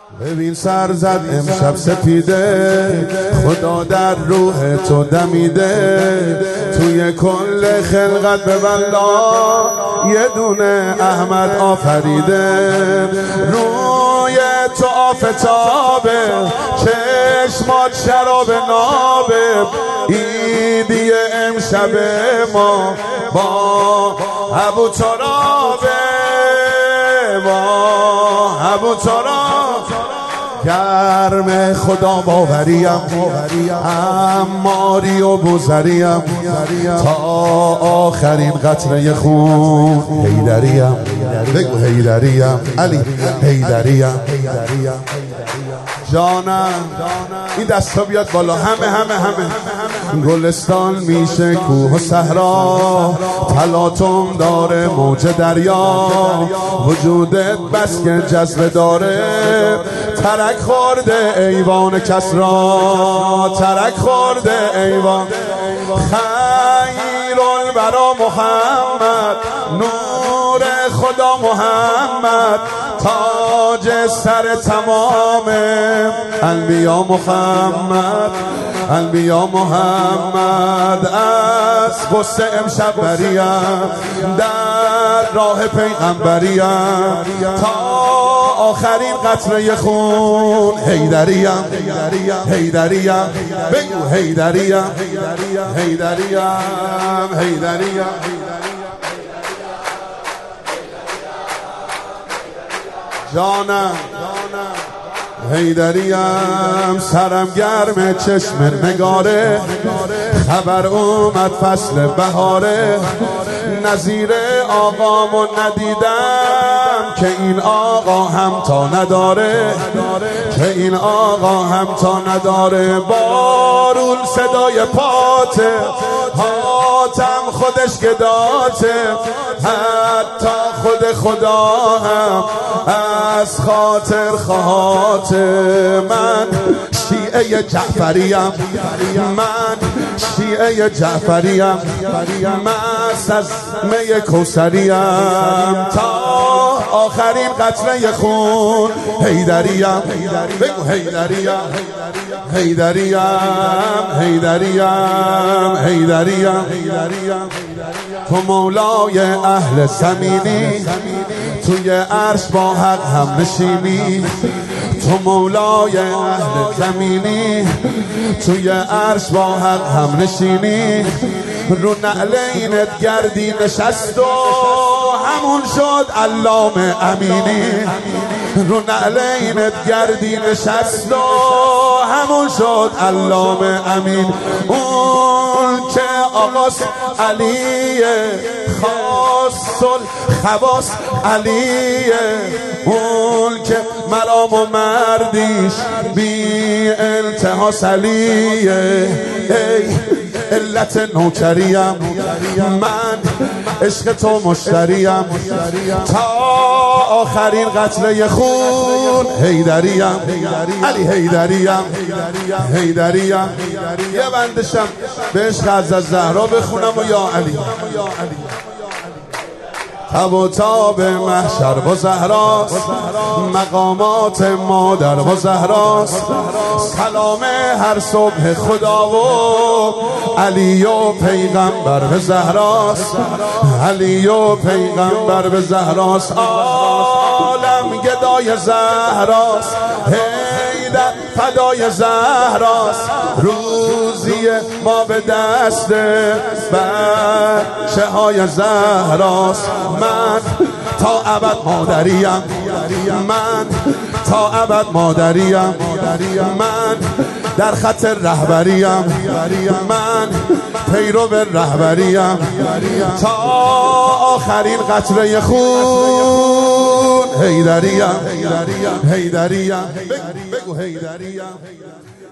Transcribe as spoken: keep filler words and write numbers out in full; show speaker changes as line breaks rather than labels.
ببین سر زد امشب سپیده، خدا در روح تو دمیده، توی کل خلقت به والله یه دونه احمد آفریده. روی تو آفتابه، چشمات شراب نابه، ایدی امشب ما با ابو ترابه، با ابو تراب. گرم خدا باوریم، اماری و بزریم، تا آخرین قطره خون. حیدریم، بگو حیدریم، علی حیدریم. جانم این دستا بیاد بالا، همه همه همه. گلستان میشه کوه و صحرا، تلاطم داره موج دریا، وجودت بس که جذبه داره، ترک خورده ایوان کسرا، ترک خورده ایوان. خیر الورا محمد، نور خدا محمد، تاج سر تمام انبیا محمد، انبیا محمد. از غصه امشب بریم، در راه پیغمبریم، تا آخرین قطره خون. حیدریم، حیدریم، بگو حیدریم، حیدریم، حیدریم. جانم حیدریم، سرم گرم چشم نگاره، خبر اومد فصل بهاره، نظیر آقامو ندیدم که این آقا همتا نداره، که این آقا همتا نداره. بارون صدای پاته، حاتم خودش گداته، حتی خود خدا هم از خاطر خواهاته. من شیعه جعفریم، من شیعه جعفریم، مست از می کوثریم، تا آخرین قطره خون. حیدریم، بگو حیدریم، حیدریم، حیدریم، حیدریم. تو مولای اهل زمینی، توی عرش با حق هم نشینی، تو مولای اهل زمینی، توی عرش با حق هم نشینی. رو نعلینت گردی نشست و همون شد علامه امینی، رو نعلینت گردی نشست و همون شد علامه امین. اون که آقاس علیه، خاص الخواص علیه، اون که مرام و مردیش بی التهاس علیه. ای علت نوکریم، من عشق تو مشتریم، تا آخرین قطره خون. حیدریم، علی حیدریم، حیدریم. یه بندشم به عشق از زهرا بخونم و یا علی. تب و تاب محشر و زهراست، مقامات مادر و زهراست، سلام هر صبح خدا و علی و پیغمبر به زهراست، علی و پیغمبر به زهراست. عالم گدای زهراست، حیدر فدای زهراست، روزی ما به دست بچه های زهراست. من تا ابد مادریم، من تا ابد مادریم، من در خط رهبریم، من پیرو رهبریم، تا آخرین قطره خون. حیدریم، حیدریم، بگو حیدریم.